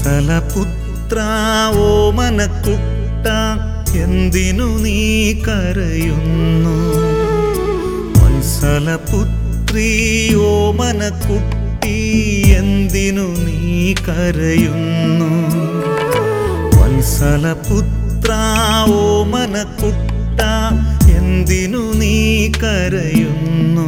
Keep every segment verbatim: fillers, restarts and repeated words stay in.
വത്സലപുത്ര ഓമനക്കുട്ട എന്തിനു നീ കരയുന്നു? വത്സലപുത്രീ ഓമനക്കുട്ടി എന്തിനു നീ കരയുന്നു? വത്സലപുത്ര ഓമനക്കുട്ട എന്തിനു നീ കരയുന്നു?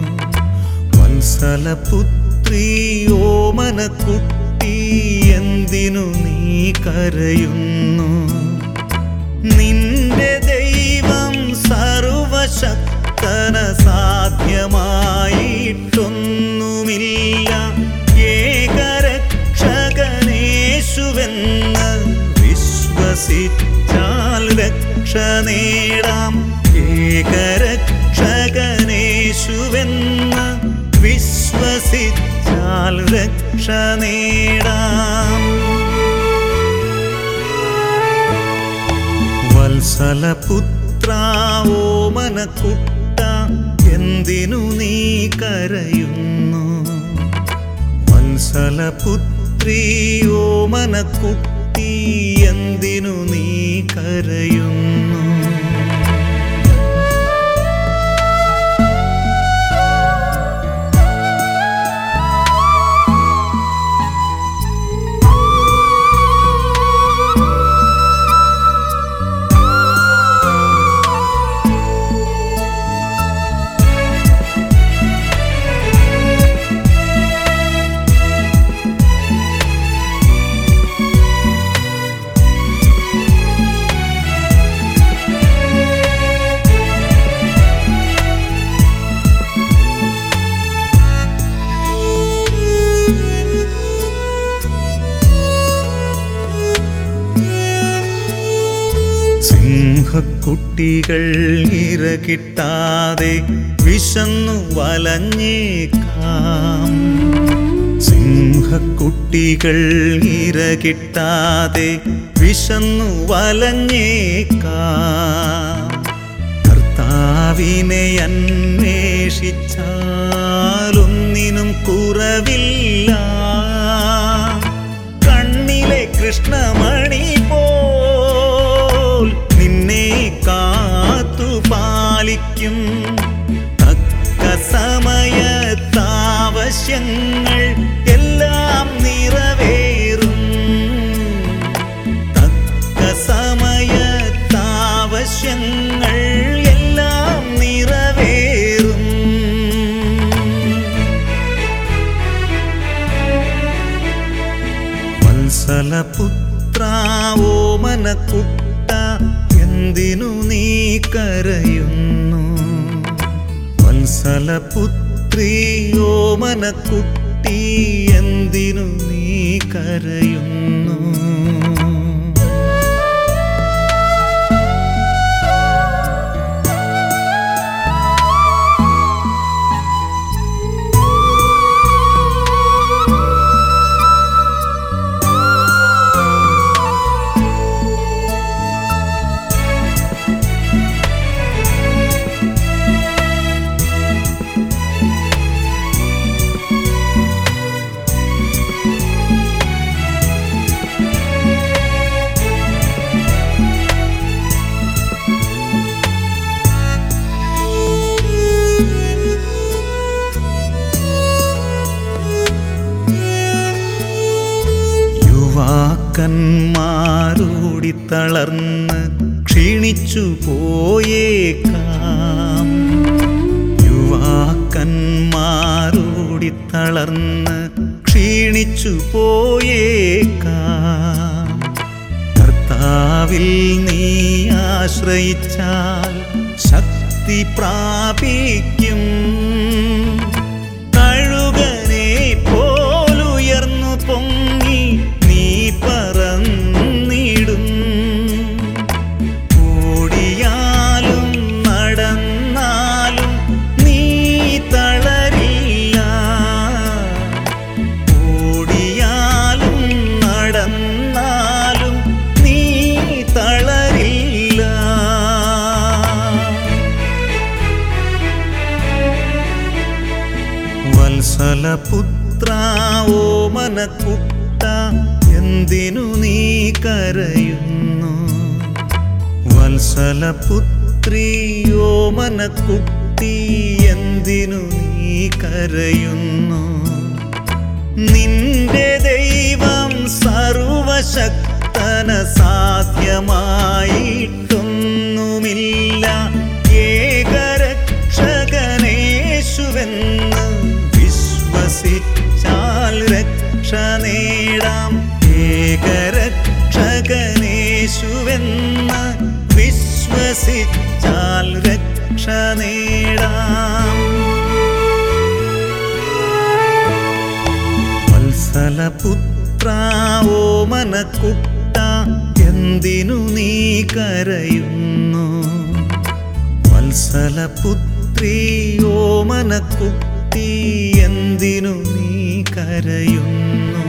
വത്സലപുത്രീ ഓമനക്കുട്ടി എന്തിനു നീ കരയുന്നു? നിന്റെ ദൈവം സർവശക്തന സാധ്യമായിട്ടൊന്നുമില്ല. ഏകരക്ഷകനേശുവെന്ന് വിശ്വസിച്ചാൽ രക്ഷ നേടാം. ഏകരക്ഷകനേശുവെന്ന് വിശ്വസിച്ചാൽ രക്ഷ നേടാം. വത്സലപുത്ര ഓമനക്കുട്ട എന്തിനു നീ കരയുന്നു? വത്സലപുത്രീ ഓമനക്കുട്ടി എന്തിനു നീ കരയുന്നു? സിംഹക്കുട്ടികൾ ഇര കിട്ടാതെ വിശന്നു വലഞ്ഞേക്കാം. സിംഹക്കുട്ടികൾ ഇര കിട്ടാതെ വിശന്നു വലഞ്ഞേക്കാം. കർത്താവിനെ അന്വേഷിച്ചാലൊന്നിനും കുറവില്ല. കണ്ണിലെ കൃഷ്ണമണി നിന്നെ കാത്തു പാലിക്കും. തക്ക സമയത്താവശ്യങ്ങൾ എല്ലാം നിറവേറും. തക്ക സമയത്താവശ്യങ്ങൾ എല്ലാം നിറവേറും. വത്സലപുത്ര ഓമനക്കുട്ട എന്തിനു നീ കരയുന്നു? വത്സലപുത്രീ ഓമനക്കുട്ടി എന്തിനു നീ കരയുന്നു? യുവാക്കന്മാരോടി തളർന്ന് ക്ഷീണിച്ചു പോയേക്കാം. യുവാക്കന്മാരോടി തളർന്ന് ക്ഷീണിച്ചു പോയേക്കാം. കർത്താവിൽ നീ ആശ്രയിച്ചാൽ ശക്തി പ്രാപിക്കും. കഴുകനെ പോലുയർന്നു പൊങ്ങി നീ പറന്നിടും. ഓടിയാലും നടന്നാലും നീ തളരില്ല. ഓടിയാലും നടന്നാലും നീ തളരില്ല. വത്സലപുത്ര ഓമനക്കുട്ട എന്തിനു നീ കരയുന്നു? വത്സലപുത്രിയോ മനക്കുട്ടി എന്തിനു നീ കരയുന്നു? നിന്റെ ദൈവം സർവശക്തന സാധ്യമായിട്ടൊന്നുമില്ല. ഏകരക്ഷകനേശുവെന്ന് വിശ്വസിച്ചാൽ രക്ഷ നേടാം. ഏകരക്ഷകനേശുവെന്ന് വിശ്വസിച്ചാൽ രക്ഷ നേടാം. വത്സലപുത്രാ ഓമനക്കുട്ട എന്തിനു നീ കരയുന്നു? വത്സലപുത്രീ ഓമനക്കുട്ടി എന്തിനു നീ കരയുന്നു?